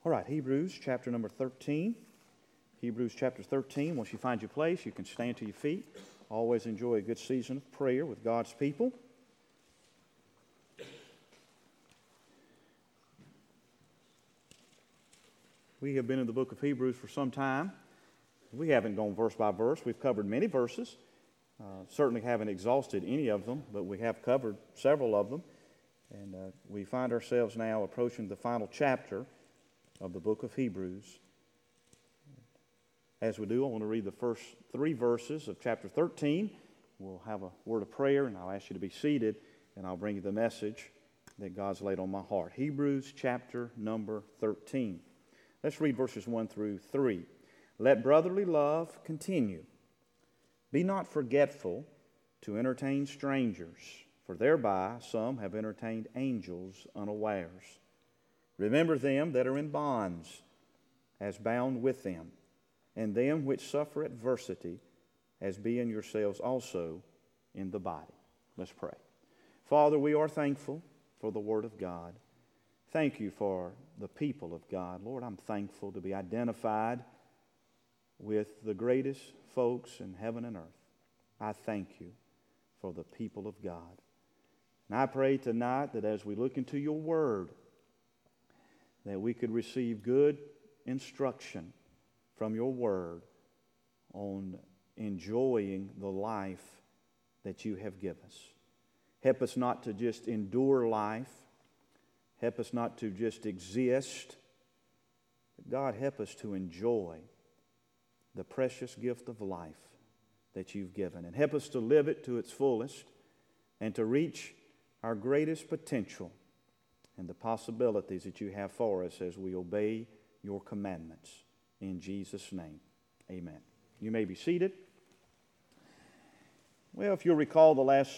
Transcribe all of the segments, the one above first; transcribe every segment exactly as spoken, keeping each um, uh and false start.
All right, Hebrews chapter number thirteen. Hebrews chapter thirteen. Once you find your place, you can stand to your feet. Always enjoy a good season of prayer with God's people. We have been in the book of Hebrews for some time. We haven't gone verse by verse. We've covered many verses. Uh, certainly haven't exhausted any of them, but we have covered several of them. And uh, we find ourselves now approaching the final chapter of the book of Hebrews. As we do, I want to read the first three verses of chapter thirteen. We'll have a word of prayer, and I'll ask you to be seated, and I'll bring you the message that God's laid on my heart. Hebrews chapter number thirteen. Let's read verses one through three. Let brotherly love continue. Be not forgetful to entertain strangers, for thereby some have entertained angels unawares. Remember them that are in bonds, as bound with them, and them which suffer adversity, as being yourselves also in the body. Let's pray. Father, we are thankful for the Word of God. Thank you for the people of God. Lord, I'm thankful to be identified with the greatest folks in heaven and earth. I thank you for the people of God. And I pray tonight that as we look into your Word, that we could receive good instruction from your Word on enjoying the life that you have given us. Help us not to just endure life. Help us not to just exist. But God, help us to enjoy the precious gift of life that you've given. And help us to live it to its fullest and to reach our greatest potential and the possibilities that you have for us as we obey your commandments. In Jesus' name, amen. You may be seated. Well, if you'll recall, the last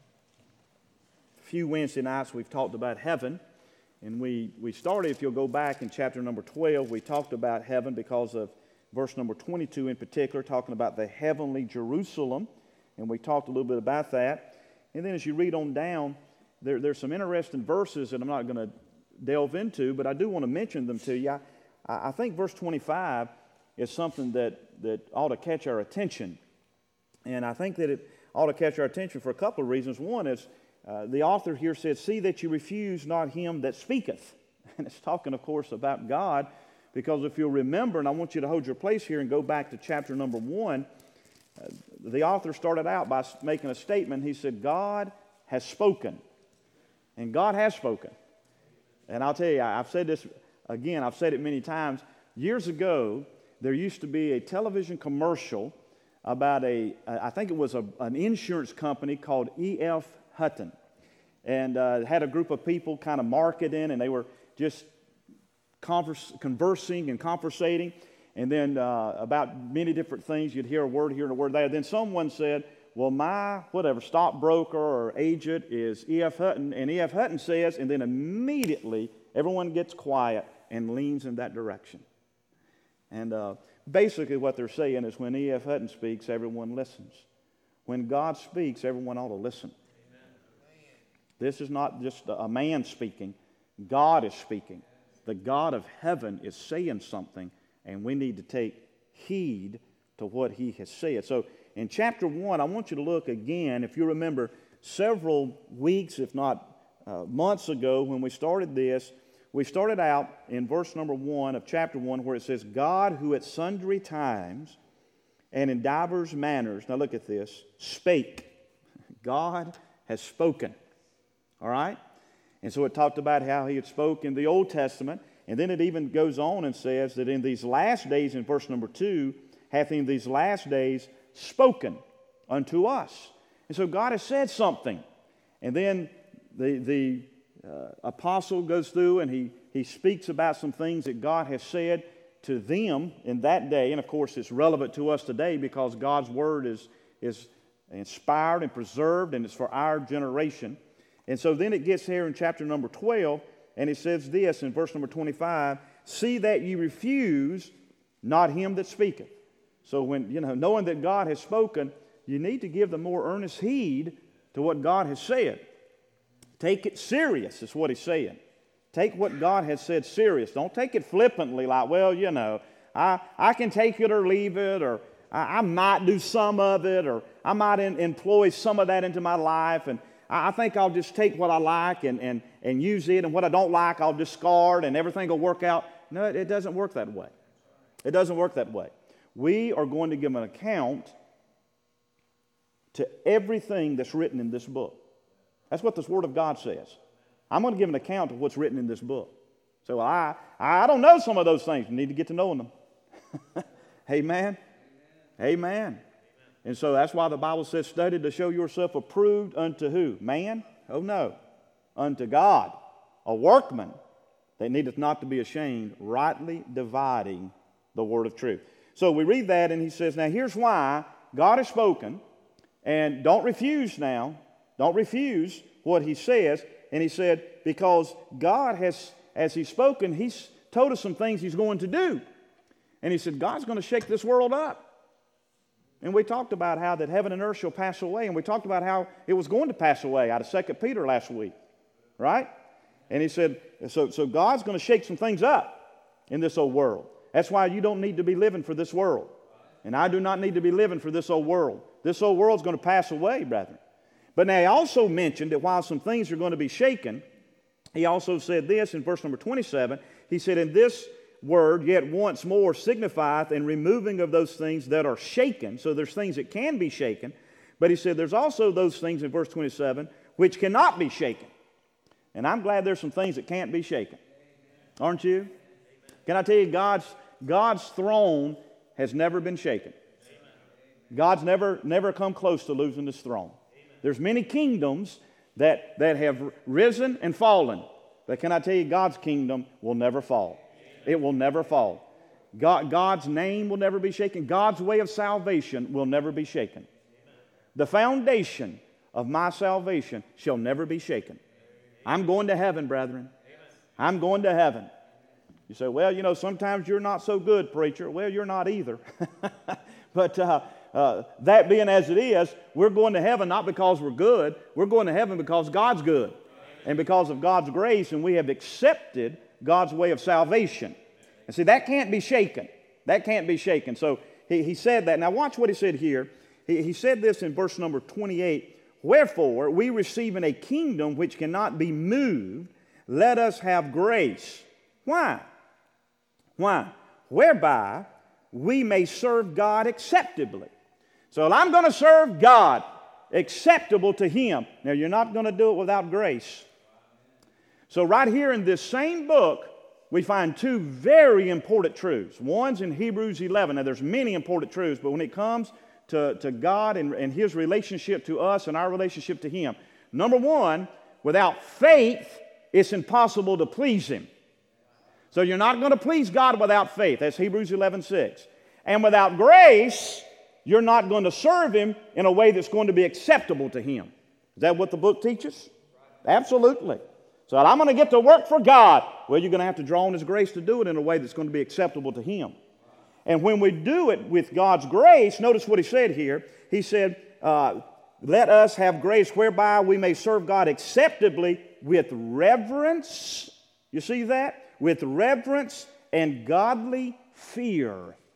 few Wednesday nights we've talked about heaven. And we, we started, if you'll go back in chapter number twelve, we talked about heaven because of verse number twenty-two in particular, talking about the heavenly Jerusalem. And we talked a little bit about that. And then as you read on down, there, there's some interesting verses that I'm not going to delve into, but I do want to mention them to you. I, I think verse twenty-five is something that, that ought to catch our attention. And I think that it ought to catch our attention for a couple of reasons. One is, Uh, the author here says, see that you refuse not him that speaketh. And it's talking, of course, about God, because if you'll remember, and I want you to hold your place here and go back to chapter number one, uh, the author started out by making a statement. He said, God has spoken. And God has spoken. And I'll tell you, I've said this again, I've said it many times. Years ago, there used to be a television commercial about a, I think it was a, an insurance company called E F Hutton, and uh, had a group of people kind of marketing, and they were just converse, conversing and conversating, and then uh, about many different things. You'd hear a word here and a word there. Then someone said, well, my whatever stockbroker or agent is E F Hutton, and E F Hutton says, and then immediately everyone gets quiet and leans in that direction. And uh, basically what they're saying is when E F Hutton speaks, everyone listens. When God speaks, everyone ought to listen. This is not just a man speaking. God is speaking. The God of heaven is saying something, and we need to take heed to what he has said. So in chapter one, I want you to look again. If you remember, several weeks, if not uh, months ago, when we started this, we started out in verse number one of chapter one, where it says, God who at sundry times and in divers manners, now look at this, spake. God has spoken. All right? And so it talked about how he had spoken in the Old Testament. And then it even goes on and says that in these last days, in verse number two, hath in these last days spoken unto us. And so God has said something. And then the, the uh, apostle goes through and he, he speaks about some things that God has said to them in that day. And of course it's relevant to us today because God's word is, is inspired and preserved, and it's for our generation. And so then it gets here in chapter number twelve, and it says this in verse number twenty-five, see that ye refuse not him that speaketh. So when, you know, knowing that God has spoken, you need to give the more earnest heed to what God has said. Take it serious, is what he's saying. Take what God has said serious. Don't take it flippantly like, well, you know, I, I can take it or leave it, or I, I might do some of it, or I might in, employ some of that into my life, and I, I think I'll just take what I like and, and, and use it, and what I don't like I'll discard, and everything will work out. No, it, it doesn't work that way. It doesn't work that way. We are going to give an account to everything that's written in this book. That's what this Word of God says. I'm going to give an account of what's written in this book. So I, I don't know some of those things. You need to get to knowing them. Amen. Amen. Amen. And so that's why the Bible says, study to show yourself approved unto who? Man? Oh no. Unto God. A workman that needeth not to be ashamed, rightly dividing the word of truth. So we read that, and he says, now here's why God has spoken, and don't refuse now. Don't refuse what he says. And he said, because God has, as he's spoken, he's told us some things he's going to do. And he said, God's going to shake this world up. And we talked about how that heaven and earth shall pass away. And we talked about how it was going to pass away out of Second Peter last week. Right? And he said, so, so God's going to shake some things up in this old world. That's why you don't need to be living for this world. And I do not need to be living for this old world. This old world's going to pass away, brethren. But now he also mentioned that while some things are going to be shaken, he also said this in verse number twenty-seven. He said, and this word yet once more signifieth in removing of those things that are shaken. So there's things that can be shaken. But he said there's also those things in verse twenty-seven which cannot be shaken. And I'm glad there's some things that can't be shaken. Aren't you? Can I tell you, God's, God's throne has never been shaken. God's never, never come close to losing his throne. There's many kingdoms that, that have risen and fallen. But can I tell you, God's kingdom will never fall. It will never fall. God, God's name will never be shaken. God's way of salvation will never be shaken. The foundation of my salvation shall never be shaken. I'm going to heaven, brethren. I'm going to heaven. You say, well, you know, sometimes you're not so good, preacher. Well, you're not either. But uh, uh, that being as it is, we're going to heaven not because we're good. We're going to heaven because God's good. And because of God's grace, and we have accepted God's way of salvation. And see, that can't be shaken. That can't be shaken. So he, he said that. Now watch what he said here. He, he said this in verse number twenty-eight. Wherefore, we receiving a kingdom which cannot be moved, let us have grace. Why? Why? Whereby we may serve God acceptably. So I'm going to serve God acceptable to Him. Now, you're not going to do it without grace. So right here in this same book, we find two very important truths. One's in Hebrews eleven. Now, there's many important truths, but when it comes to, to God and, and His relationship to us and our relationship to Him, number one, without faith, it's impossible to please Him. So you're not going to please God without faith. That's Hebrews eleven six. And without grace, you're not going to serve Him in a way that's going to be acceptable to Him. Is that what the book teaches? Absolutely. So I'm going to get to work for God. Well, you're going to have to draw on His grace to do it in a way that's going to be acceptable to Him. And when we do it with God's grace, notice what he said here. He said, uh, let us have grace whereby we may serve God acceptably with reverence. You see that? With reverence and godly fear.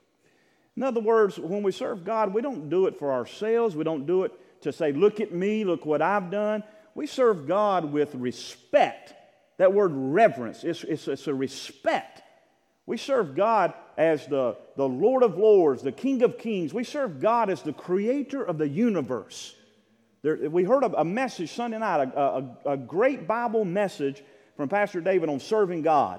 In other words, when we serve God, we don't do it for ourselves. We don't do it to say, look at me, look what I've done. We serve God with respect. That word reverence, it's, it's, it's a respect. We serve God as the, the Lord of Lords, the King of Kings. We serve God as the creator of the universe. There, we heard a, a message Sunday night, a, a, a great Bible message from Pastor David on serving God.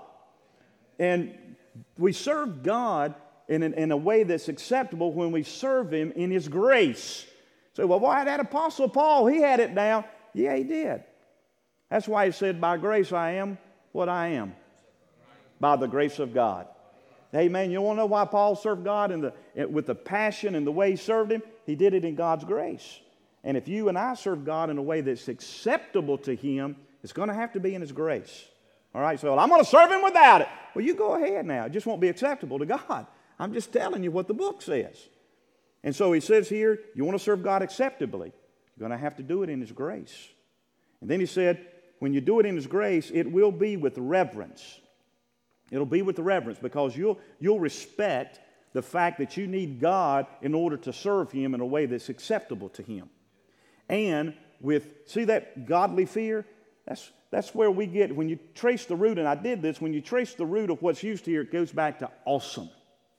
And we serve God in, in, in a way that's acceptable when we serve Him in His grace. So, well, why that Apostle Paul, he had it down. Yeah, he did. That's why he said, by grace I am what I am. By the grace of God. Amen. You want to know why Paul served God in the, with the passion and the way he served Him? He did it in God's grace. And if you and I serve God in a way that's acceptable to Him, it's going to have to be in His grace. All right, so well, I'm going to serve Him without it. Well, you go ahead now. It just won't be acceptable to God. I'm just telling you what the book says. And so he says here, you want to serve God acceptably, you're going to have to do it in His grace. And then he said, when you do it in His grace, it will be with reverence. It'll be with reverence because you'll, you'll respect the fact that you need God in order to serve Him in a way that's acceptable to Him. And with, see that godly fear? That's, that's where we get, when you trace the root, and I did this, when you trace the root of what's used here, it goes back to awesome.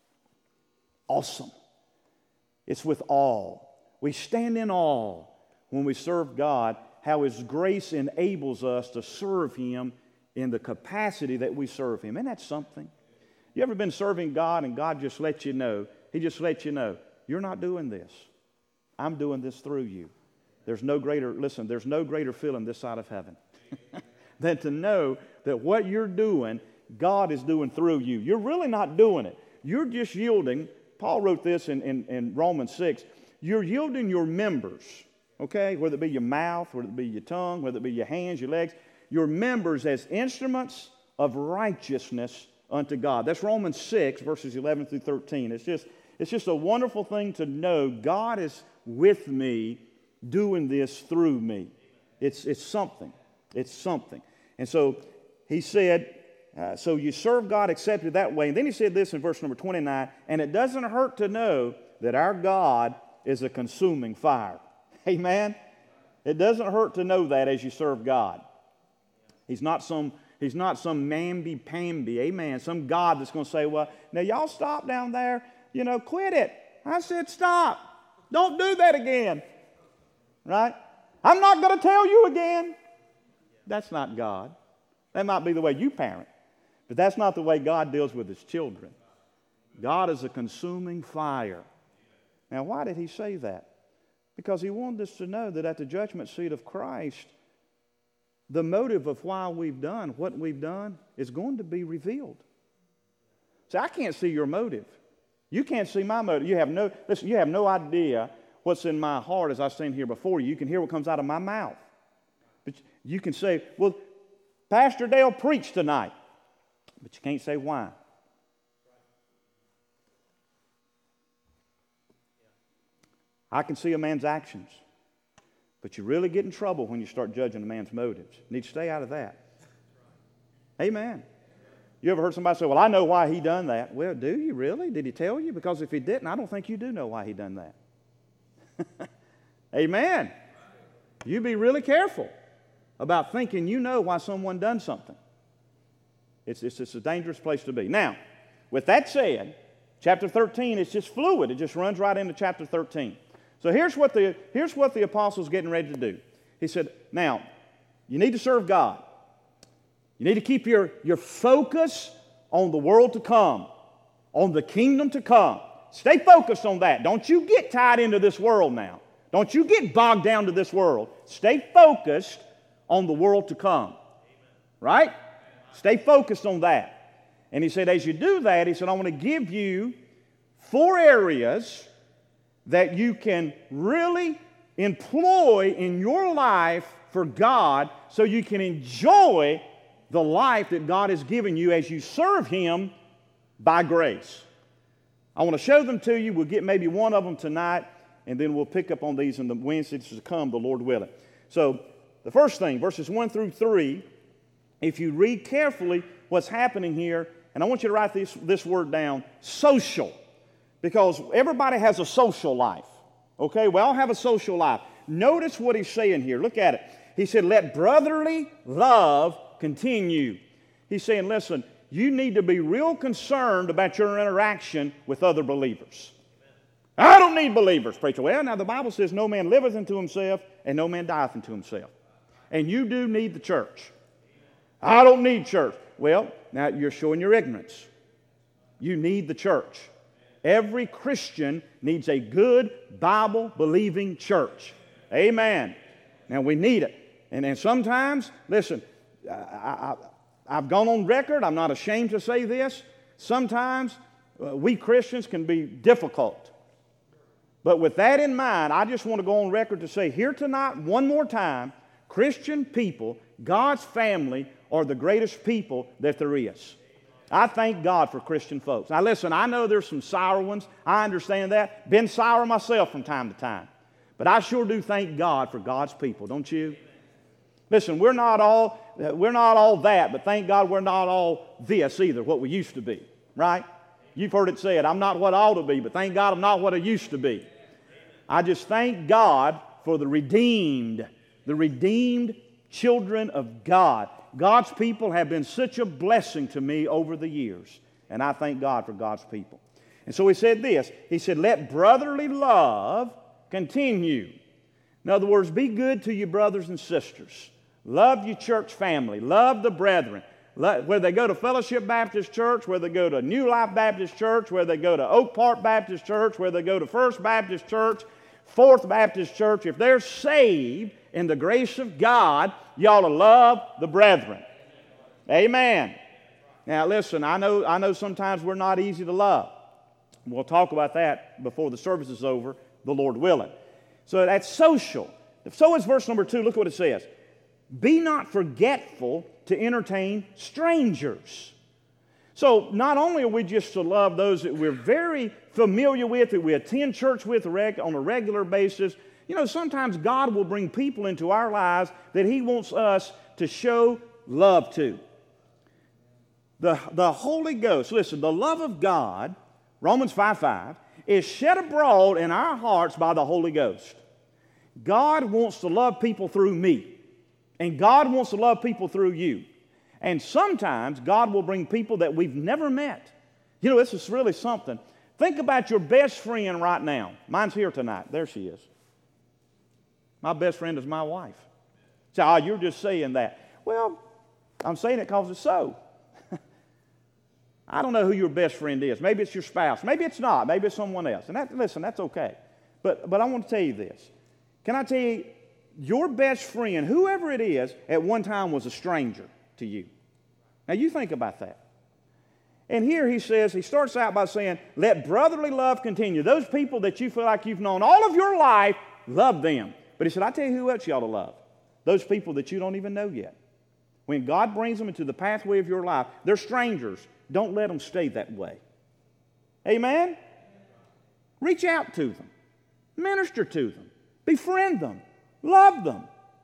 Awesome. It's with awe. We stand in awe when we serve God, how His grace enables us to serve Him in the capacity that we serve Him. Isn't that something? You ever been serving God and God just lets you know, He just lets you know, you're not doing this. I'm doing this through you. There's no greater, listen, there's no greater feeling this side of heaven than to know that what you're doing, God is doing through you. You're really not doing it. You're just yielding. Paul wrote this in, in, in Romans six. You're yielding your members, okay, whether it be your mouth, whether it be your tongue, whether it be your hands, your legs, your members as instruments of righteousness unto God. That's Romans six, verses eleven through thirteen. It's just, it's just a wonderful thing to know God is with me doing this through me. It's, it's something. It's something. And so he said, uh, so you serve God accepted that way. And then he said this in verse number twenty-nine, and it doesn't hurt to know that our God is a consuming fire. Amen? It doesn't hurt to know that as you serve God. He's not some, he's not some mamby-pamby, amen, some God that's going to say, well, now y'all stop down there, you know, quit it. I said stop. Don't do that again. Right? I'm not going to tell you again. That's not God. That might be the way you parent, but that's not the way God deals with His children. God is a consuming fire. Now, why did He say that? Because He wanted us to know that at the judgment seat of Christ, the motive of why we've done what we've done is going to be revealed. See, I can't see your motive. You can't see my motive. You have no, listen, you have no idea what's in my heart as I stand here before you. You can hear what comes out of my mouth. But you can say, well, Pastor Dale preached tonight. But you can't say why. I can see a man's actions. But you really get in trouble when you start judging a man's motives. You need to stay out of that. Amen. You ever heard somebody say, well, I know why he done that. Well, do you really? Did he tell you? Because if he didn't, I don't think you do know why he done that. Amen. You be really careful about thinking you know why someone done something. It's, it's, it's a dangerous place to be. Now, with that said, chapter thirteen is just fluid. It just runs right into chapter thirteen. So here's what the, here's what the apostle's getting ready to do. He said, now, you need to serve God. You need to keep your, your focus on the world to come, on the kingdom to come. Stay focused on that. Don't you get tied into this world now. Don't you get bogged down to this world. Stay focused on the world to come. Right? Stay focused on that. And he said, as you do that, he said, I want to give you four areas that you can really employ in your life for God so you can enjoy the life that God has given you as you serve Him by grace. I want to show them to you. We'll get maybe one of them tonight, and then we'll pick up on these in the Wednesdays to come, the Lord willing. So the first thing, verses one through three, if you read carefully what's happening here, and I want you to write this, this word down, social. Because everybody has a social life. Okay, we all have a social life. Notice what he's saying here. Look at it. He said, let brotherly love continue. He's saying, listen, you need to be real concerned about your interaction with other believers. I don't need believers, preacher. Well, now the Bible says no man liveth unto himself and no man dieth unto himself. And you do need the church. I don't need church. Well, now you're showing your ignorance. You need the church. Every Christian needs a good Bible-believing church. Amen. Now we need it. And then sometimes, listen, I, I, I've gone on record. I'm not ashamed to say this. Sometimes uh, we Christians can be difficult. But with that in mind, I just want to go on record to say here tonight, one more time, Christian people, God's family, are the greatest people that there is. I thank God for Christian folks. Now listen, I know there's some sour ones. I understand that. Been sour myself from time to time. But I sure do thank God for God's people, don't you? Listen, we're not all we're not all that, but thank God we're not all this either, what we used to be, right? You've heard it said, I'm not what I ought to be, but thank God I'm not what I used to be. I just thank God for the redeemed, the redeemed children of God. God's people have been such a blessing to me over the years, and I thank God for God's people. And so he said this, he said, let brotherly love continue. In other words, be good to your brothers and sisters. Love your church family. Love the brethren. Whether they go to Fellowship Baptist Church, whether they go to New Life Baptist Church, whether they go to Oak Park Baptist Church, whether they go to First Baptist Church, Fourth Baptist Church, if they're saved in the grace of God, you ought to love the brethren. Amen. Now listen, I know, I know sometimes we're not easy to love. We'll talk about that before the service is over, the Lord willing. So that's social. So is verse number two. Look what it says. Be not forgetful to entertain strangers. So not only are we just to love those that we're very familiar with, that we attend church with on a regular basis, you know, sometimes God will bring people into our lives that He wants us to show love to. The, the Holy Ghost, listen, the love of God, Romans five five, is shed abroad in our hearts by the Holy Ghost. God wants to love people through me. And God wants to love people through you. And sometimes God will bring people that we've never met. You know, this is really something. Think about your best friend right now. Mine's here tonight. There she is. My best friend is my wife. Say, oh, you're just saying that. Well, I'm saying it because it's so. I don't know who your best friend is. Maybe it's your spouse. Maybe it's not. Maybe it's someone else. And that, listen, that's okay. But, but I want to tell you this. Can I tell you, your best friend, whoever it is, at one time was a stranger to you. Now you think about that. And here he says, he starts out by saying, let brotherly love continue. Those people that you feel like you've known all of your life, love them. But he said, I tell you who else you ought to love. Those people that you don't even know yet. When God brings them into the pathway of your life, they're strangers. Don't let them stay that way. Amen? Reach out to them. Minister to them. Befriend them. Love them.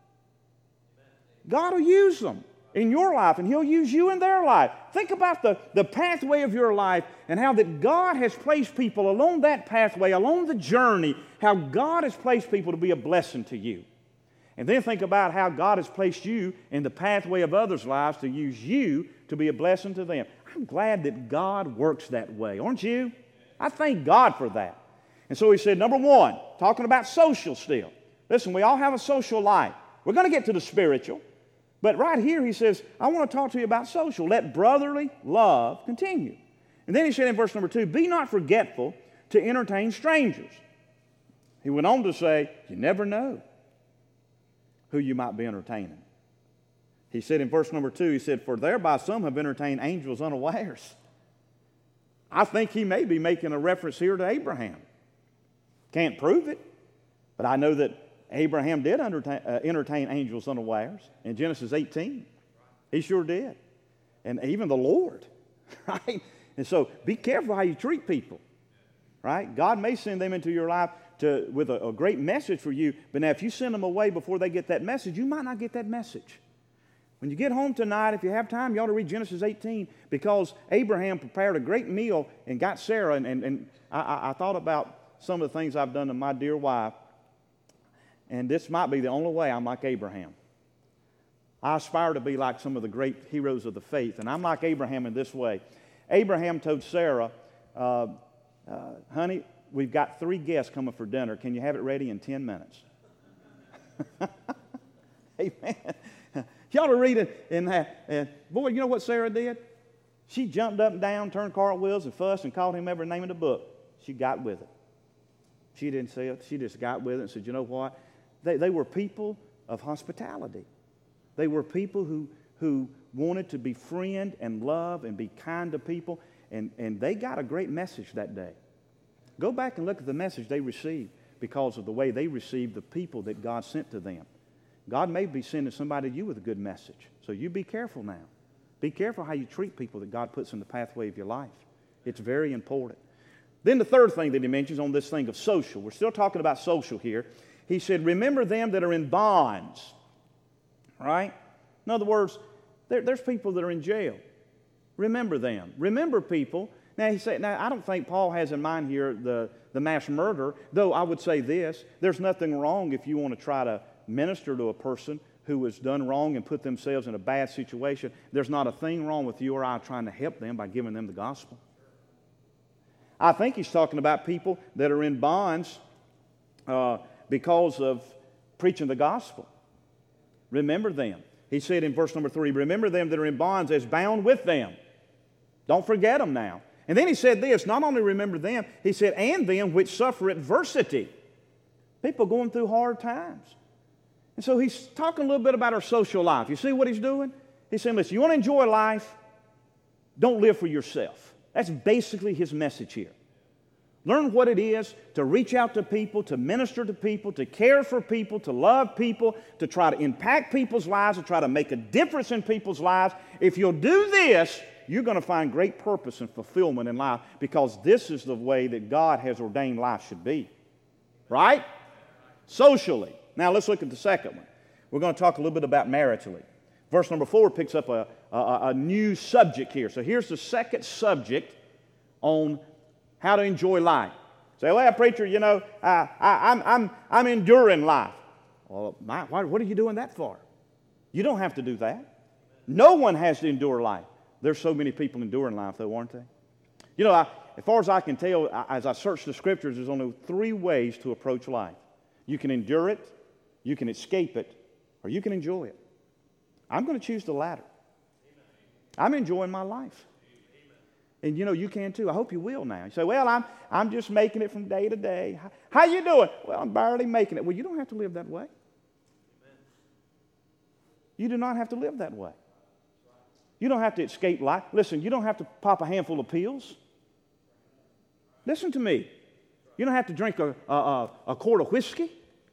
God will use them in your life, and He'll use you in their life. Think about the, the pathway of your life and how that God has placed people along that pathway, along the journey, how God has placed people to be a blessing to you. And then think about how God has placed you in the pathway of others' lives to use you to be a blessing to them. I'm glad that God works that way, aren't you? I thank God for that. And so he said, number one, talking about social still. Listen, we all have a social life. We're going to get to the spiritual. But right here he says, I want to talk to you about social. Let brotherly love continue. And then he said in verse number two, be not forgetful to entertain strangers. He went on to say, you never know who you might be entertaining. He said in verse number two, he said, for thereby some have entertained angels unawares. I think he may be making a reference here to Abraham. Can't prove it, but I know that Abraham did entertain, uh, entertain angels unawares in Genesis eighteen. He sure did. And even the Lord, right? And so be careful how you treat people, right? God may send them into your life to, with a, a great message for you, but now if you send them away before they get that message, you might not get that message. When you get home tonight, if you have time, you ought to read Genesis eighteen, because Abraham prepared a great meal and got Sarah, and, and, and I, I thought about some of the things I've done to my dear wife, and this might be the only way I'm like Abraham. I aspire to be like some of the great heroes of the faith, and I'm like Abraham in this way. Abraham told Sarah, uh, uh, honey, we've got three guests coming for dinner. Can you have it ready in ten minutes? Amen. You ought to read it in that. And boy, you know what Sarah did? She jumped up and down, turned cartwheels, and fussed and called him every name in the book. She got with it. She didn't say it. She just got with it and said, you know what? They, they were people of hospitality. They were people who, who wanted to befriend and love and be kind to people. And, and they got a great message that day. Go back and look at the message they received because of the way they received the people that God sent to them. God may be sending somebody to you with a good message. So you be careful now. Be careful how you treat people that God puts in the pathway of your life. It's very important. Then the third thing that he mentions on this thing of social, we're still talking about social here. He said, remember them that are in bonds. Right? In other words, there, there's people that are in jail. Remember them. Remember people. Now, he said, now, I don't think Paul has in mind here the, the mass murder, though I would say this, there's nothing wrong if you want to try to minister to a person who has done wrong and put themselves in a bad situation. There's not a thing wrong with you or I trying to help them by giving them the gospel. I think he's talking about people that are in bonds uh, because of preaching the gospel. Remember them. He said in verse number three, remember them that are in bonds as bound with them. Don't forget them now. And then he said this, not only remember them, he said, and them which suffer adversity. People going through hard times. And so he's talking a little bit about our social life. You see what he's doing? He's saying, listen, you want to enjoy life? Don't live for yourself. That's basically his message here. Learn what it is to reach out to people, to minister to people, to care for people, to love people, to try to impact people's lives, to try to make a difference in people's lives. If you'll do this, you're going to find great purpose and fulfillment in life because this is the way that God has ordained life should be. Right? Socially. Now let's look at the second one. We're going to talk a little bit about maritally. Verse number four picks up a, a, a new subject here. So here's the second subject on how to enjoy life. Say, well, preacher, you know, I, I, I'm, I'm, I'm enduring life. Well, my, why, what are you doing that for? You don't have to do that. No one has to endure life. There's so many people enduring life, though, aren't they? You know, I, as far as I can tell, I, as I search the Scriptures, there's only three ways to approach life. You can endure it, you can escape it, or you can enjoy it. I'm going to choose the latter. I'm enjoying my life. And you know, you can too. I hope you will now. You say, well, I'm, I'm just making it from day to day. How, how you doing? Well, I'm barely making it. Well, you don't have to live that way. You do not have to live that way. You don't have to escape life. Listen, you don't have to pop a handful of pills. Listen to me. You don't have to drink a, a, a quart of whiskey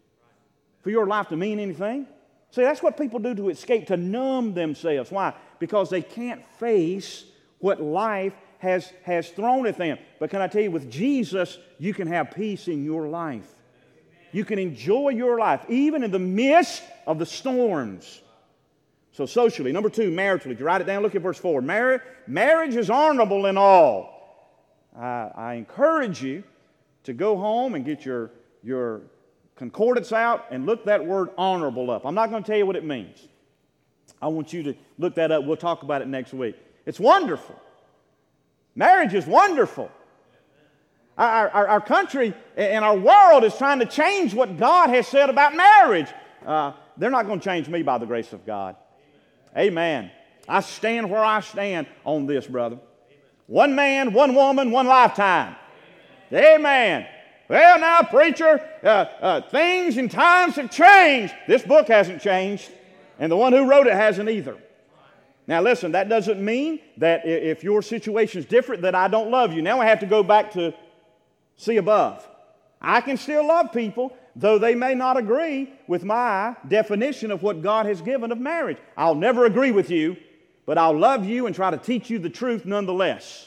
for your life to mean anything. See, that's what people do to escape, to numb themselves. Why? Because they can't face what life has, has thrown at them. But can I tell you, with Jesus, you can have peace in your life. You can enjoy your life, even in the midst of the storms. So socially. Number two, maritally. If you write it down, look at verse four. Mar- marriage is honorable in all. I, I encourage you to go home and get your, your concordance out and look that word honorable up. I'm not going to tell you what it means. I want you to look that up. We'll talk about it next week. It's wonderful. Marriage is wonderful. Our, our, our country and our world is trying to change what God has said about marriage. Uh, they're not going to change me by the grace of God. Amen. I stand where I stand on this, brother. One man, one woman, one lifetime. Amen. Well, now, preacher, uh, uh, things and times have changed. This book hasn't changed, and the one who wrote it hasn't either. Now, listen, that doesn't mean that if your situation is different that I don't love you. Now I have to go back to see above. I can still love people, though they may not agree with my definition of what God has given of marriage. I'll never agree with you, but I'll love you and try to teach you the truth nonetheless.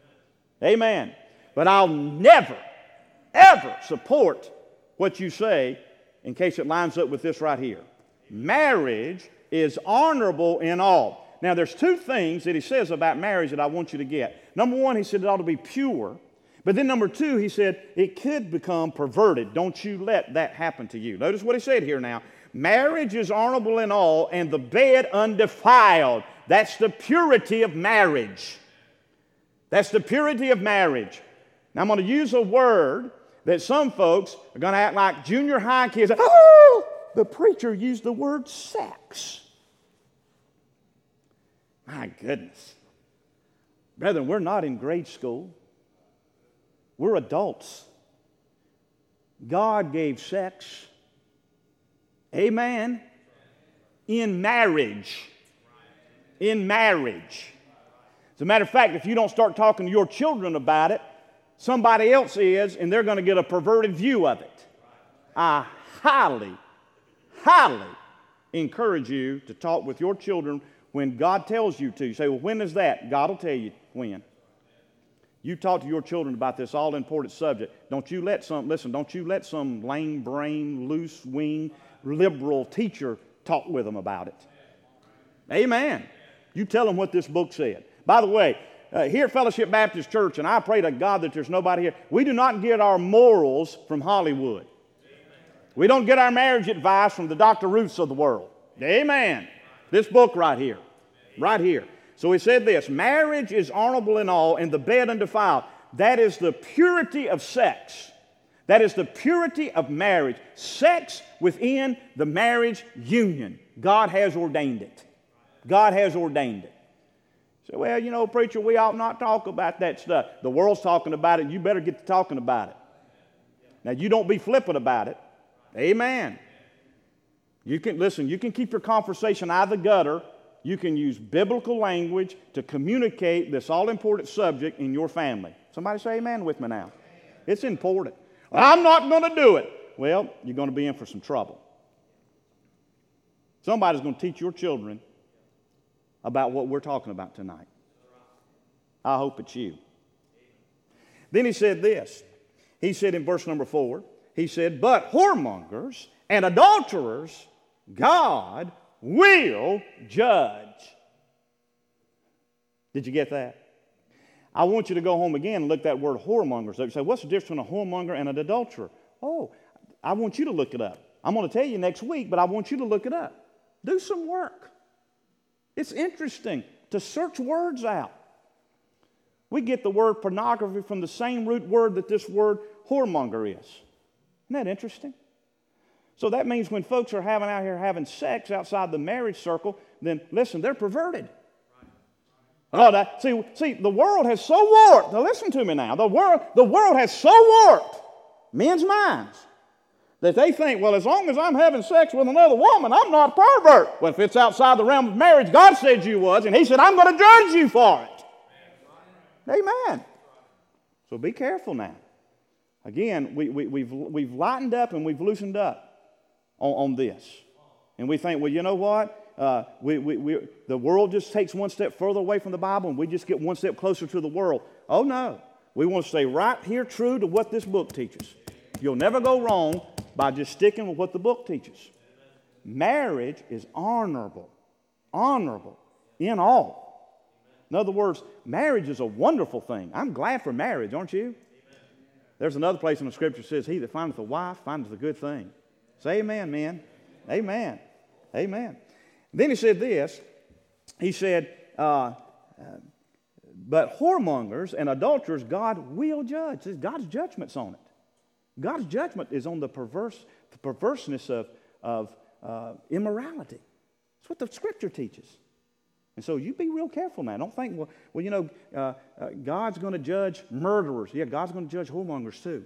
Amen. But I'll never, ever support what you say in case it lines up with this right here. Marriage is honorable in all. Now, there's two things that he says about marriage that I want you to get. Number one, he said it ought to be pure. But then number two, he said it could become perverted. Don't you let that happen to you. Notice what he said here now. Marriage is honorable in all, and the bed undefiled. That's the purity of marriage. That's the purity of marriage. Now, I'm going to use a word that some folks are going to act like junior high kids. Oh, the preacher used the word sex. My goodness. Brethren, we're not in grade school. We're adults. God gave sex, amen, in marriage. In marriage. As a matter of fact, if you don't start talking to your children about it, somebody else is, and they're going to get a perverted view of it. I highly, highly encourage you to talk with your children when God tells you to. You say, well, when is that? God will tell you when. You talk to your children about this all-important subject. Don't you let some, listen, don't you let some lame brain, loose wing, liberal teacher talk with them about it. Amen. You tell them what this book said. By the way, uh, here at Fellowship Baptist Church, and I pray to God that there's nobody here, we do not get our morals from Hollywood. We don't get our marriage advice from the Doctor Ruths of the world. Amen. This book right here. Right here. So he said this, marriage is honorable in all, and the bed undefiled. That is the purity of sex. That is the purity of marriage. Sex within the marriage union. God has ordained it. God has ordained it. So, well, you know, preacher, we ought not talk about that stuff. The world's talking about it. You better get to talking about it. Now, you don't be flippant about it. Amen. You can, listen, you can keep your conversation out of the gutter. You can use biblical language to communicate this all-important subject in your family. Somebody say amen with me now. It's important. I'm not going to do it. Well, you're going to be in for some trouble. Somebody's going to teach your children about what we're talking about tonight. I hope it's you. Then he said this. He said in verse number four, he said, but whoremongers and adulterers, God will judge. Did you get that? I want you to go home again and look at that word whoremongers. They say, what's the difference between a whoremonger and an adulterer? Oh, I want you to look it up. I'm going to tell you next week, but I want you to look it up. Do some work. It's interesting to search words out. We get the word pornography from the same root word that this word whoremonger is. Isn't that interesting? So that means when folks are having out here having sex outside the marriage circle, then listen, they're perverted. Oh, that, see, see, the world has so warped. Now listen to me now. The world, the world has so warped men's minds that they think, well, as long as I'm having sex with another woman, I'm not a pervert. Well, if it's outside the realm of marriage, God said you was, and He said, I'm going to judge you for it. Amen. So be careful now. Again, we, we, we've, we've lightened up and we've loosened up on, on this. And we think, well, you know what? Uh, we, we, we, the world just takes one step further away from the Bible and we just get one step closer to the world. Oh, no. We want to stay right here true to what this book teaches. You'll never go wrong by just sticking with what the book teaches. Marriage is honorable. Honorable in all. In other words, marriage is a wonderful thing. I'm glad for marriage, aren't you? There's another place in the Scripture that says, he that findeth a wife findeth a good thing. Say amen, men. Amen. Amen. Then he said this. He said, uh, uh, but whoremongers and adulterers God will judge. God's judgment's on it. God's judgment is on the perverse, the perverseness of, of uh, immorality. That's what the Scripture teaches. And so you be real careful now. Don't think, well, well you know, uh, uh, God's going to judge murderers. Yeah, God's going to judge whoremongers too.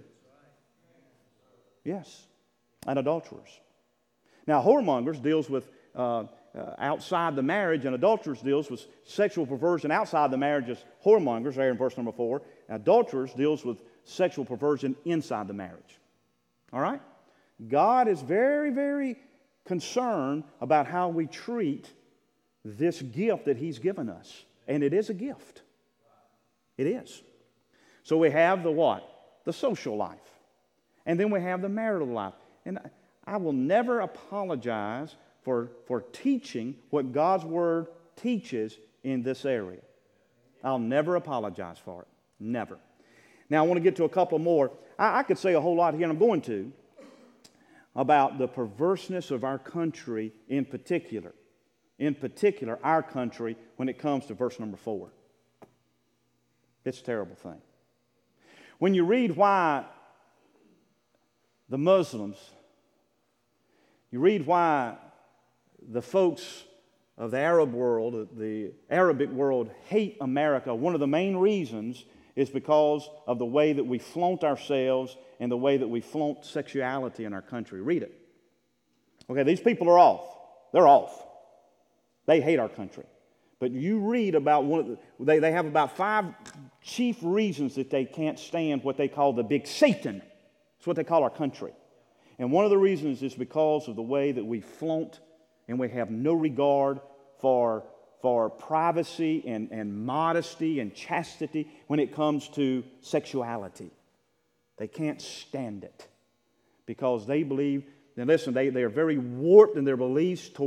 Yes, and adulterers. Now, whoremongers deals with uh, uh, outside the marriage, and adulterers deals with sexual perversion outside the marriage as whoremongers, there in verse number four. And adulterers deals with sexual perversion inside the marriage. All right? God is very, very concerned about how we treat this gift that He's given us. And it is a gift. It is. So we have the what? The social life. And then we have the marital life. And I will never apologize for, for teaching what God's Word teaches in this area. I'll never apologize for it. Never. Now I want to get to a couple more. I, I could say a whole lot here, and I'm going to, about the perverseness of our country in particular. In particular, our country, when it comes to verse number four. It's a terrible thing. When you read why the Muslims, you read why the folks of the Arab world, the Arabic world, hate America, one of the main reasons is because of the way that we flaunt ourselves and the way that we flaunt sexuality in our country. Read it. Okay, these people are off. They're off. They hate our country. But you read about one of the, they, they have about five chief reasons that they can't stand what they call the big Satan. It's what they call our country. And one of the reasons is because of the way that we flaunt and we have no regard for, for privacy and, and modesty and chastity when it comes to sexuality. They can't stand it because they believe, and listen, they, they are very warped in their beliefs toward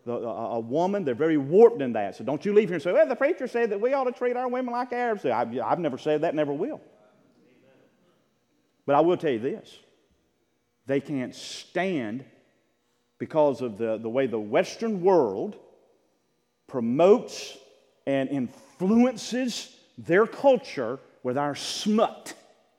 the, a, a woman, they're very warped in that. So don't you leave here and say, well, the preacher said that we ought to treat our women like Arabs do. I've, I've never said that, never will. But I will tell you this. They can't stand because of the, the way the Western world promotes and influences their culture with our smut.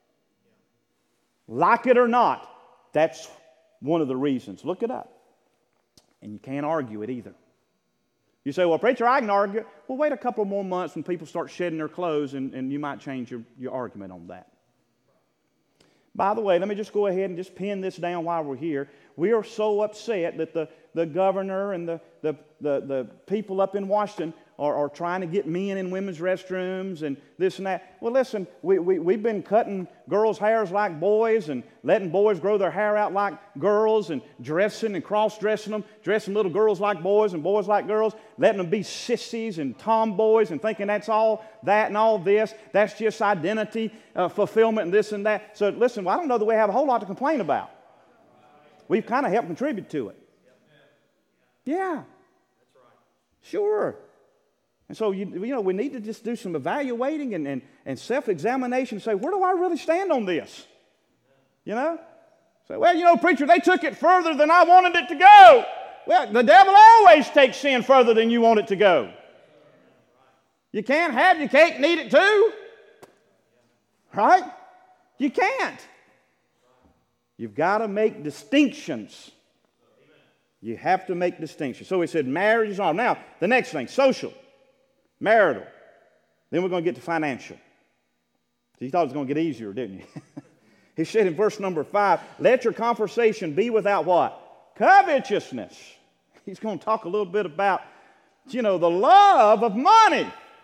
Like it or not, that's one of the reasons. Look it up. And you can't argue it either. You say, well, preacher, I can argue it. Well, wait a couple more months when people start shedding their clothes, and, and you might change your, your argument on that. By the way, let me just go ahead and just pin this down while we're here. We are so upset that the, the governor and the, the, the, the people up in Washington are, are trying to get men in women's restrooms and this and that. Well, listen, we, we, we've been cutting girls' hairs like boys and letting boys grow their hair out like girls and dressing and cross-dressing them, dressing little girls like boys and boys like girls, letting them be sissies and tomboys and thinking that's all that and all this. That's just identity uh, fulfillment and this and that. So listen, well, I don't know that we have a whole lot to complain about. We've kind of helped contribute to it. Yeah. Sure. And so, you, you know, we need to just do some evaluating and, and, and self-examination and say, where do I really stand on this? You know? Say, well, you know, preacher, they took it further than I wanted it to go. Well, the devil always takes sin further than you want it to go. You can't have your cake and eat it too. Right? You can't. You've got to make distinctions. You have to make distinctions. So he said marriage is on. Now, the next thing, social, marital. Then we're going to get to financial. So you thought it was going to get easier, didn't you? He said in verse number five, let your conversation be without what? Covetousness. He's going to talk a little bit about, you know, the love of money.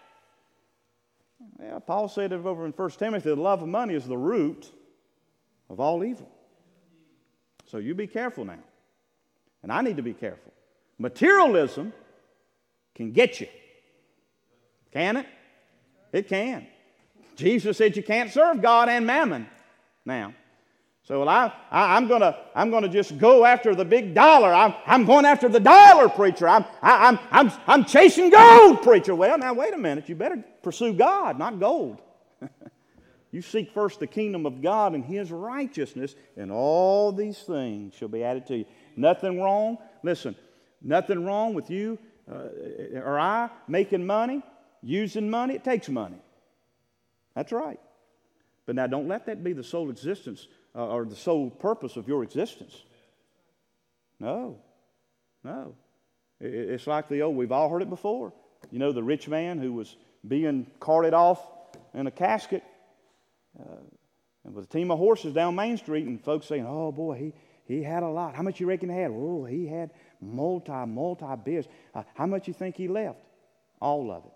Yeah, Paul said it over in First Timothy, the love of money is the root of all evil. So you be careful now. And I need to be careful. Materialism can get you. Can it? It can. Jesus said you can't serve God and mammon now. So well, I, I, I'm going to I'm gonna just go after the big dollar. I'm, I'm going after the dollar, preacher. I'm, I, I'm, I'm, I'm chasing gold, preacher. Well, now, wait a minute. You better pursue God, not gold. You seek first the kingdom of God and His righteousness, and all these things shall be added to you. Nothing wrong. Listen, nothing wrong with you uh, or I making money, using money. It takes money. That's right. But now don't let that be the sole existence uh, or the sole purpose of your existence. No. No. It, it's like the old, we've all heard it before. You know, the rich man who was being carted off in a casket uh, and with a team of horses down Main Street, and folks saying, oh boy, he He had a lot. How much you reckon he had? Oh, he had multi, multi-biz. Uh, how much you think he left? All of it.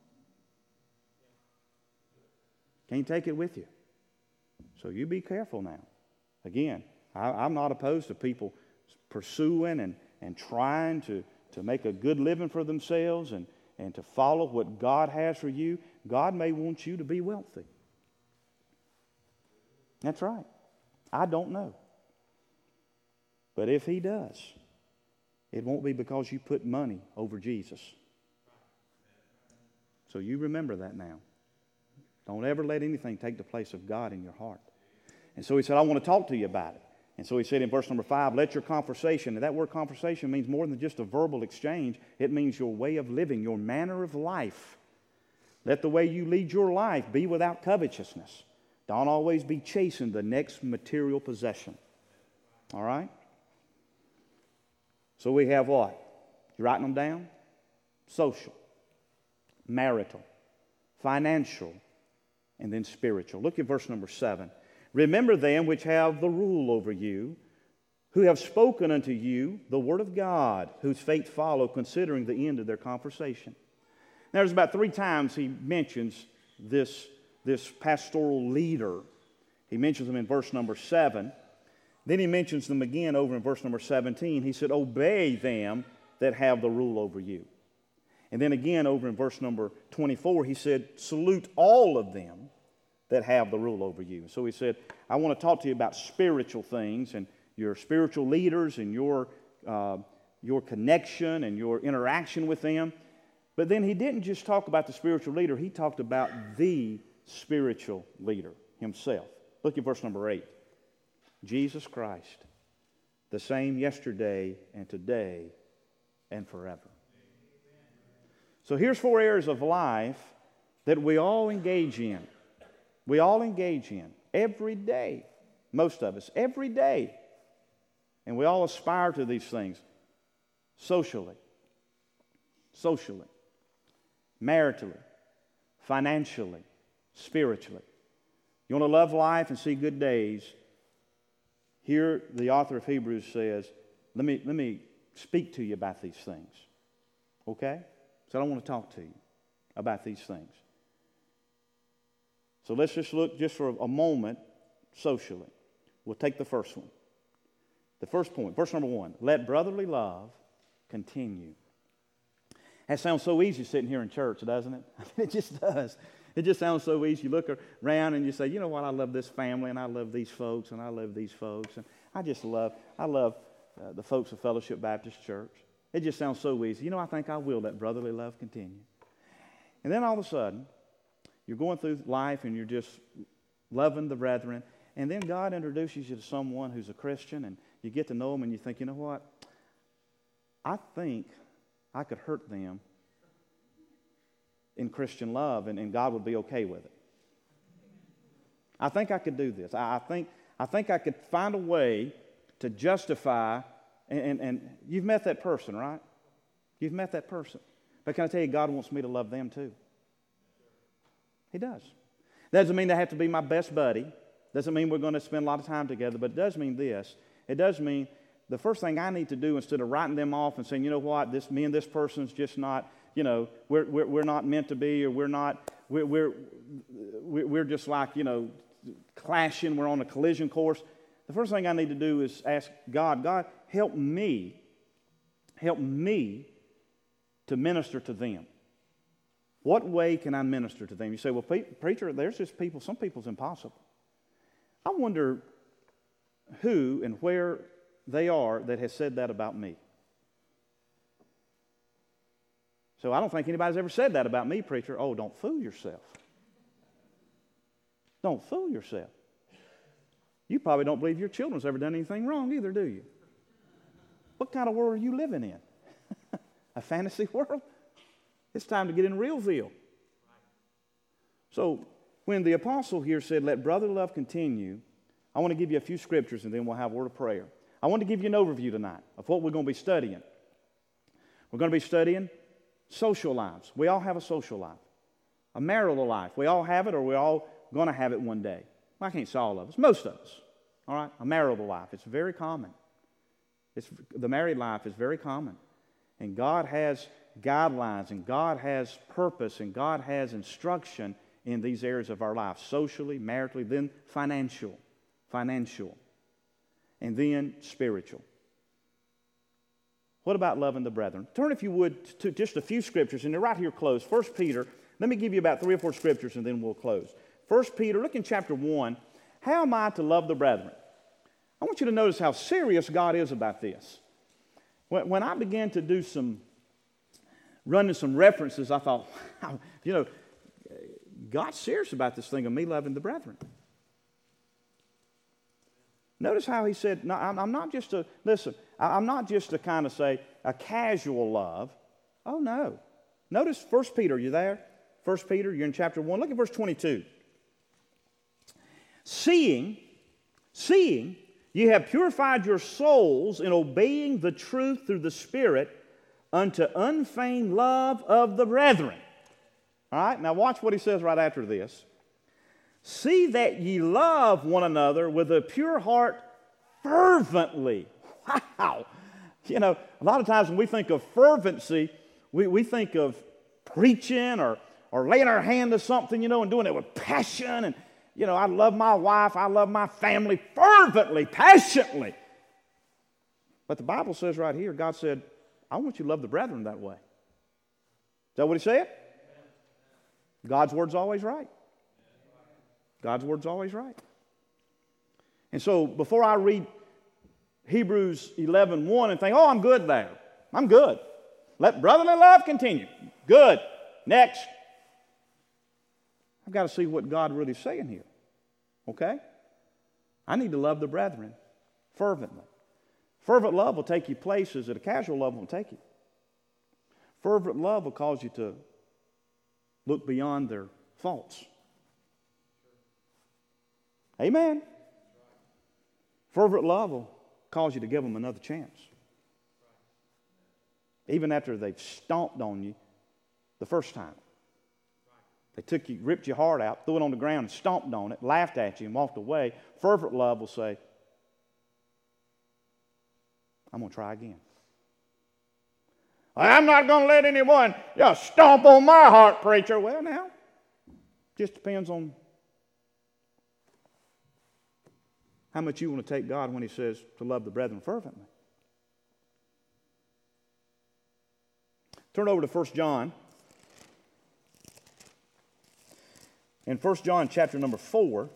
Can't take it with you. So you be careful now. Again, I, I'm not opposed to people pursuing and, and trying to, to make a good living for themselves and, and to follow what God has for you. God may want you to be wealthy. That's right. I don't know. But if He does, it won't be because you put money over Jesus. So you remember that now. Don't ever let anything take the place of God in your heart. And so he said, I want to talk to you about it. And so he said in verse number five, let your conversation, and that word conversation means more than just a verbal exchange. It means your way of living, your manner of life. Let the way you lead your life be without covetousness. Don't always be chasing the next material possession. All right? So we have what? You writing them down? Social, marital, financial, and then spiritual. Look at verse number seven. Remember them which have the rule over you, who have spoken unto you the word of God, whose faith follow, considering the end of their conversation. Now, there's about three times he mentions this, this pastoral leader. He mentions them in verse number seven. Then he mentions them again over in verse number seventeen. He said, obey them that have the rule over you. And then again over in verse number twenty-four, he said, salute all of them that have the rule over you. So he said, I want to talk to you about spiritual things and your spiritual leaders and your, uh, your connection and your interaction with them. But then he didn't just talk about the spiritual leader. He talked about the spiritual leader himself. Look at verse number eight. Jesus Christ, the same yesterday and today and forever. So here's four areas of life that we all engage in. We all engage in every day. Most of us, every day. And we all aspire to these things. Socially. Socially. Maritally. Financially. Spiritually. You want to love life and see good days? Here the author of Hebrews says, let me, let me speak to you about these things. Okay? So I want to talk to you about these things. So let's just look just for a moment socially. We'll take the first one. The first point, verse number one. Let brotherly love continue. That sounds so easy sitting here in church, doesn't it? It just does. It just sounds so easy. You look around and you say, you know what, I love this family and I love these folks and I love these folks. And I just love, I love uh, the folks of Fellowship Baptist Church. It just sounds so easy. You know, I think I will let brotherly love continue. And then all of a sudden, you're going through life and you're just loving the brethren. And then God introduces you to someone who's a Christian and you get to know them and you think, you know what, I think I could hurt them in Christian love, and, and God would be okay with it. I think I could do this. I, I think I think I could find a way to justify, and, and, and you've met that person, right? You've met that person. But can I tell you, God wants me to love them too. He does. That doesn't mean they have to be my best buddy. Doesn't mean we're going to spend a lot of time together, but it does mean this. It does mean the first thing I need to do, instead of writing them off and saying, you know what, this me and this person's just not, you know, we're we're, we're not meant to be, or we're not, we're, we're we're just like, you know, clashing, we're on a collision course. The first thing I need to do is ask God, God, help me, help me to minister to them. What way can I minister to them? You say, well, preacher, there's just people, some people's impossible. I wonder who and where they are that has said that about me. So I don't think anybody's ever said that about me, preacher. Oh, don't fool yourself. Don't fool yourself. You probably don't believe your children's ever done anything wrong either, do you? What kind of world are you living in? A fantasy world? It's time to get in realville. So when the apostle here said, let brotherly love continue, I want to give you a few scriptures and then we'll have a word of prayer. I want to give you an overview tonight of what we're going to be studying. We're going to be studying social lives. We all have a social life. A marital life. We all have it, or we're all going to have it one day. Well, I can't say all of us. Most of us. All right? A marital life. It's very common. It's, the married life is very common. And God has guidelines, and God has purpose, and God has instruction in these areas of our life. Socially, maritally, then financial. Financial. And then spiritual. What about loving the brethren? Turn, if you would, to just a few scriptures, and they're right here close. First Peter, let me give you about three or four scriptures, and then we'll close. First Peter, look in chapter one. How am I to love the brethren? I want you to notice how serious God is about this. When, when I began to do some, running some references, I thought, wow, you know, God's serious about this thing of me loving the brethren. Notice how he said, no, I'm not just a, listen, I'm not just to kind of say a casual love. Oh, no. Notice First Peter, are you there? First Peter, you're in chapter one. Look at verse twenty-two. Seeing, seeing, you have purified your souls in obeying the truth through the Spirit unto unfeigned love of the brethren. All right, now watch what he says right after this. See that ye love one another with a pure heart fervently. Wow. You know, a lot of times when we think of fervency, we, we think of preaching or, or laying our hand to something, you know, and doing it with passion. And, you know, I love my wife, I love my family fervently, passionately. But the Bible says right here, God said, I want you to love the brethren that way. Is that what he said? God's word's always right. God's word's always right. And so before I read Hebrews eleven one and think, oh, I'm good there. I'm good. Let brotherly love continue. Good. Next. I've got to see what God really is saying here. Okay? I need to love the brethren fervently. Fervent love will take you places that a casual love won't take you. Fervent love will cause you to look beyond their faults. Amen. Fervent love will cause you to give them another chance. Even after they've stomped on you the first time. They took you, ripped your heart out, threw it on the ground and stomped on it, laughed at you and walked away. Fervent love will say, I'm going to try again. I'm not going to let anyone you know, stomp on my heart, preacher. Well, now, just depends on how much you want to take God when He says to love the brethren fervently. Turn over to First John. In First John chapter number four,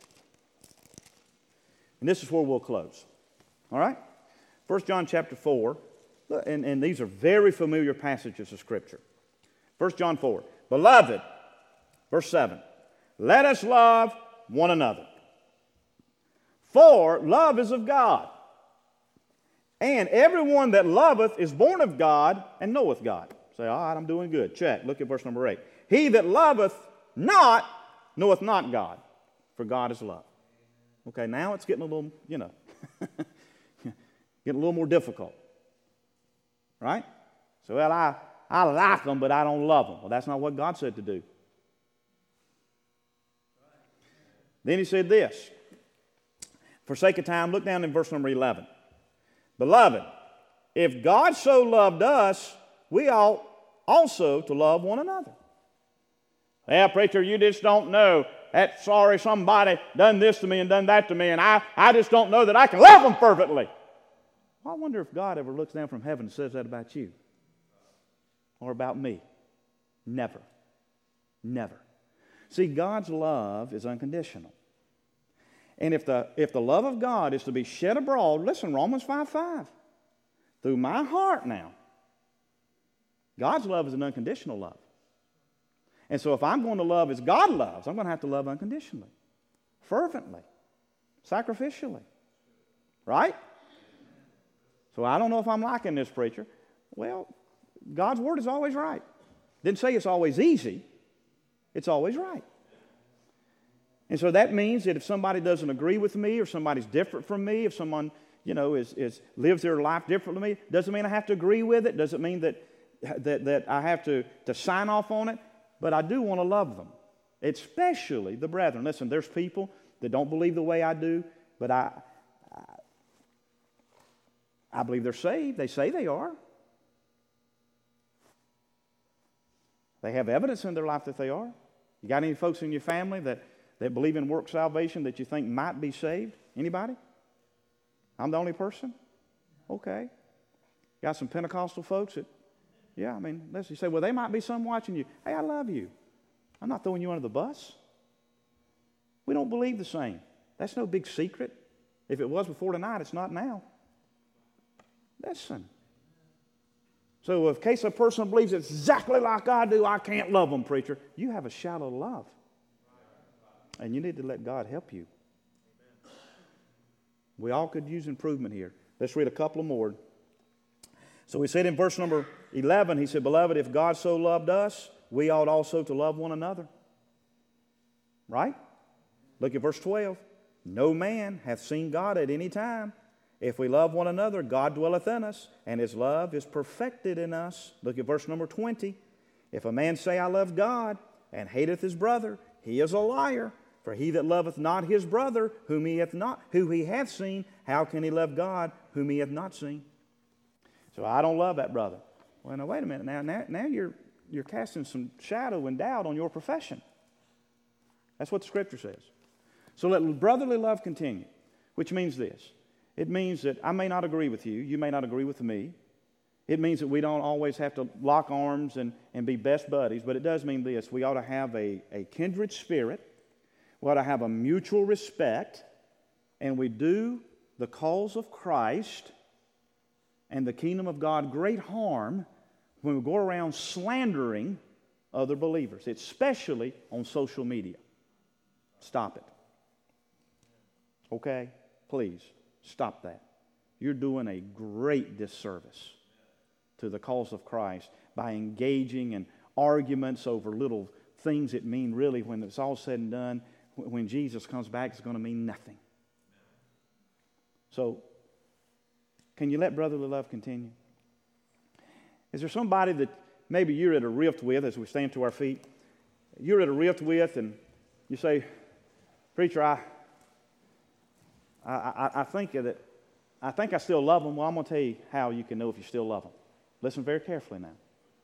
and this is where we'll close. All right? First John chapter four, and, and these are very familiar passages of Scripture. First John four, Beloved, verse seven, let us love one another. For love is of God. And everyone that loveth is born of God and knoweth God. Say, all right, I'm doing good. Check. Look at verse number eight. He that loveth not knoweth not God, for God is love. Okay, now it's getting a little, you know, getting a little more difficult. Right? So, well, I, I like them, but I don't love them. Well, that's not what God said to do. Then He said this. For sake of time, look down in verse number eleven. Beloved, if God so loved us, we ought also to love one another. Well, preacher, you just don't know. That sorry somebody done this to me and done that to me, and I, I just don't know that I can love them fervently. Well, I wonder if God ever looks down from heaven and says that about you or about me. Never. Never. See, God's love is unconditional. And if the, if the love of God is to be shed abroad, listen, Romans five five, through my heart now, God's love is an unconditional love. And so if I'm going to love as God loves, I'm going to have to love unconditionally, fervently, sacrificially. Right? So I don't know if I'm liking this, preacher. Well, God's word is always right. Didn't say it's always easy. It's always right. And so that means that if somebody doesn't agree with me or somebody's different from me, if someone, you know, is, is lives their life differently than me, doesn't mean I have to agree with it. Doesn't mean that, that, that I have to, to sign off on it. But I do want to love them, especially the brethren. Listen, there's people that don't believe the way I do, but I, I, I believe they're saved. They say they are. They have evidence in their life that they are. You got any folks in your family that, that believe in work salvation that you think might be saved? Anybody? I'm the only person? Okay. Got some Pentecostal folks that, yeah, I mean, let's you say, well, they might be some watching you. Hey, I love you. I'm not throwing you under the bus. We don't believe the same. That's no big secret. If it was before tonight, it's not now. Listen. So in case a person believes exactly like I do, I can't love them, preacher. You have a shallow love. And you need to let God help you. We all could use improvement here. Let's read a couple more. So he said in verse number eleven, he said, Beloved, if God so loved us, we ought also to love one another. Right? Look at verse twelve. No man hath seen God at any time. If we love one another, God dwelleth in us, and His love is perfected in us. Look at verse number twenty. If a man say, I love God, and hateth his brother, he is a liar. For he that loveth not his brother, whom he hath not, who he hath seen, how can he love God, whom he hath not seen? So I don't love that brother. Well, now wait a minute. Now, now, now you're you're casting some shadow and doubt on your profession. That's what the Scripture says. So let brotherly love continue, which means this. It means that I may not agree with you. You may not agree with me. It means that we don't always have to lock arms and, and be best buddies, but it does mean this. We ought to have a, a kindred spirit. We ought to have a mutual respect, and we do the cause of Christ and the kingdom of God great harm when we go around slandering other believers, especially on social media. Stop it. Okay? Please, stop that. You're doing a great disservice to the cause of Christ by engaging in arguments over little things that mean really, when it's all said and done, when Jesus comes back, it's going to mean nothing. So, can you let brotherly love continue? Is there somebody that maybe you're at a rift with as we stand to our feet? You're at a rift with, and you say, "Preacher, I, I, I, I think that I think I still love them." Well, I'm going to tell you how you can know if you still love them. Listen very carefully now.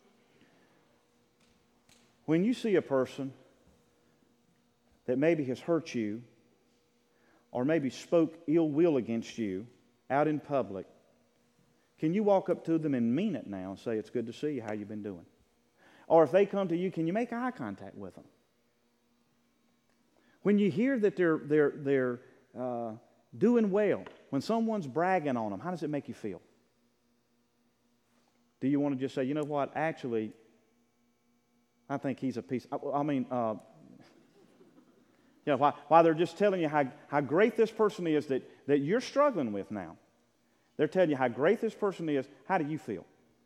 When you see a person that maybe has hurt you, or maybe spoke ill will against you out in public, can you walk up to them and mean it now and say, "It's good to see you, how you been doing?" Or if they come to you, can you make eye contact with them? When you hear that they're, they're, they're uh, doing well, when someone's bragging on them, how does it make you feel? Do you want to just say, "You know what, actually, I think he's a piece," I, I mean, uh, you know, while, while they're just telling you how, how great this person is that, that you're struggling with now, they're telling you how great this person is, how do you feel?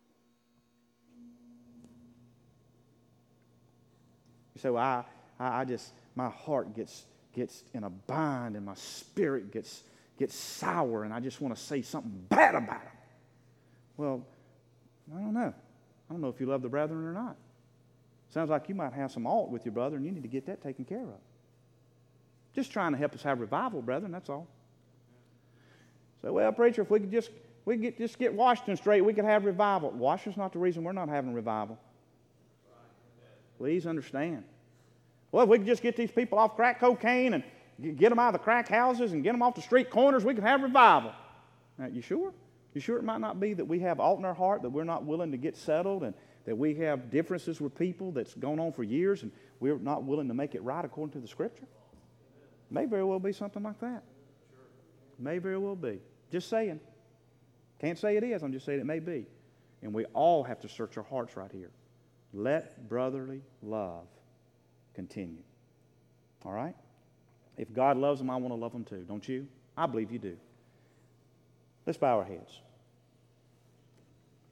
You say, "Well, I, I, I just, my heart gets gets in a bind and my spirit gets gets sour and I just want to say something bad about them." Well, I don't know. I don't know if you love the brethren or not. Sounds like you might have some alt with your brother and you need to get that taken care of. Just trying to help us have revival, brethren, that's all. So, "Well, preacher, if we could just we could get, just get Washington straight, we could have revival." Washington's not the reason we're not having revival. Please understand. "Well, if we could just get these people off crack cocaine and get them out of the crack houses and get them off the street corners, we could have revival." Now, you sure? You sure it might not be that we have alt in our heart, that we're not willing to get settled, and that we have differences with people that's gone on for years and we're not willing to make it right according to the Scripture? May very well be something like that. May very well be. Just saying. Can't say it is. I'm just saying it may be. And we all have to search our hearts right here. Let brotherly love continue. All right? If God loves them, I want to love them too. Don't you? I believe you do. Let's bow our heads.